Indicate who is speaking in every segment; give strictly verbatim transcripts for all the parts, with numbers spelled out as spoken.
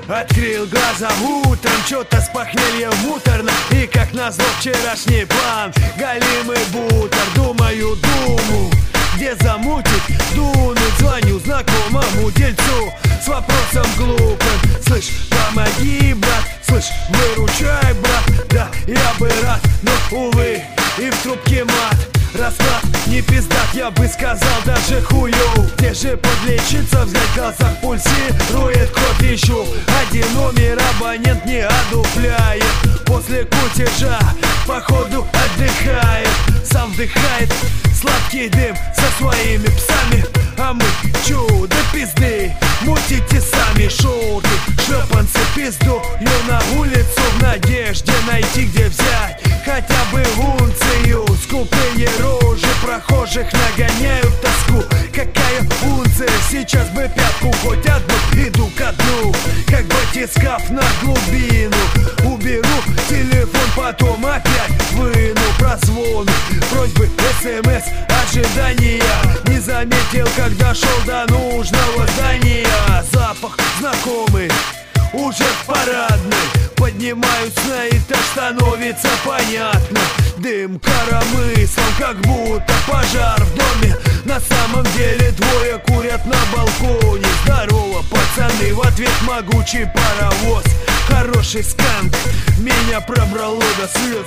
Speaker 1: Открыл глаза утром, чё-то с похмелья муторно. И как назло вчерашний план, галимый бутер. Думаю, думу, где замутить, дунуть. Звоню знакомому дельцу с вопросом глупым. Слышь, помоги, брат, слышь, выручай, брат. Да, я бы рад, но, увы, и в трубке мат. Расклад не пиздат, я бы сказал, даже хую. Где же подлечиться, взгляд в глазах пульсирует, кровь ищу. Один номер абонент не одупляет. После кутежа, походу, отдыхает. Сам вдыхает сладкий дым со своими псами. А мы чудо пизды, мутите сами шорты. Шлепанцы пиздую на улицу в надежде найти, где взять хотя бы унцию. Скупые рожи прохожих нагоняют тоску. Какая унция, сейчас бы пятку хоть одну. Иду ко дну, как батискаф на глубину. Уберу телефон, потом опять выну прозвоны, просьбы, смс, ожидания. Не заметил, когда шел до нужного здания. Запах знакомый, уже в парадной. Поднимаюсь на этаж, становится понятно. Дым коромыслом, как будто пожар в доме. На самом деле двое курят на балконе. Здорово, пацаны, в ответ могучий паровоз. Хороший сканк, меня пробрало до слез.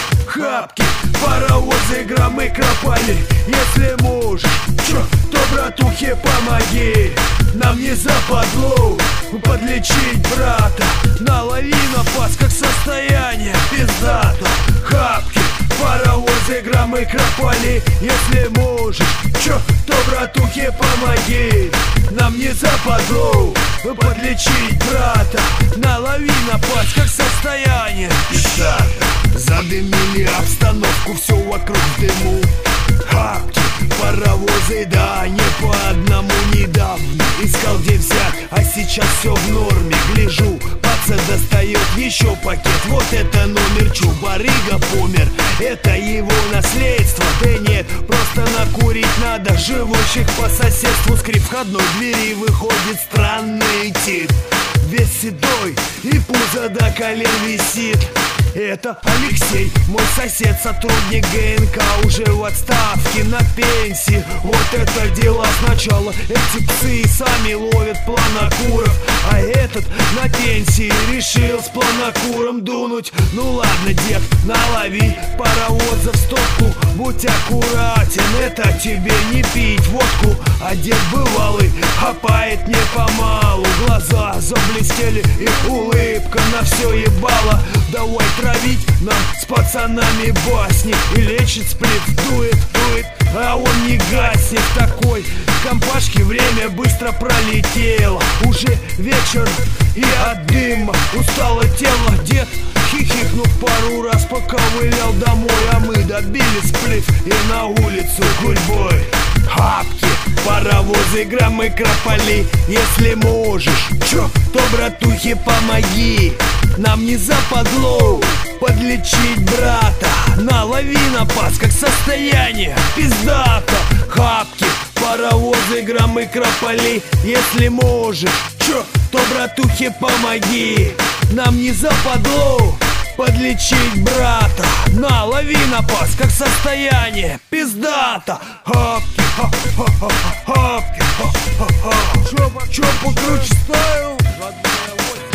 Speaker 1: Хапки, паровозы, громы кропали. Если можешь, чё, то, братухе, помоги. Нам не западло подлечить брата. Налови на пас, как состояние пиздато. Хапки, паровозы, громы кропали. Если можешь, чё, то, братухе, помоги. Нам не западло подлечить брата. Налови на пас, как состояние пиздато. Задымили обстановку, все вокруг в дыму. Хапки, паровозы, да, не по одному. Недавно искал, где взять, а сейчас все в норме. Гляжу, паца достает еще пакет. Вот это номер, чу, барыга помер. Это его наследство. Да нет, просто накурить надо. Живущих по соседству. Скрип входной двери, выходит странный тип. Весь седой и пузо до колен висит. Это Алексей, мой сосед, сотрудник ГНК. Уже в отставке, на пенсии. Вот это дела сначала. Эти псы сами ловят планокуров. А этот на пенсии решил с планокуром дунуть. Ну ладно, дед, налови паровоза в стопку. Будь аккуратен, это тебе не пить водку. А дед бывалый хапает не помалу. Глаза заблестели и улыбка на все ебало. Давай травить нам с пацанами басни. И лечит сплит, дует, дует, а он не гаснет. Такой компашки время быстро пролетело. Уже вечер и от дыма устало тело. Дед, хихикнув пару раз, поковылял домой. А мы добили сплит и на улицу гурьбой. Хапки, паровозы, громы кропали. Если можешь, чё, то, братухе, помоги. Нам не западло подлечить брата. Налови на пас, как состояние пиздато. Хапки, паровозы, громы кропали. Если можешь, чё, то, братухе, помоги. Нам не западло подлечить брата. Налови на пас, как состояние пиздато. Хапки, ха-ха-ха-ха, хапки, ха-ха-ха. Чё, чё покруче ставил?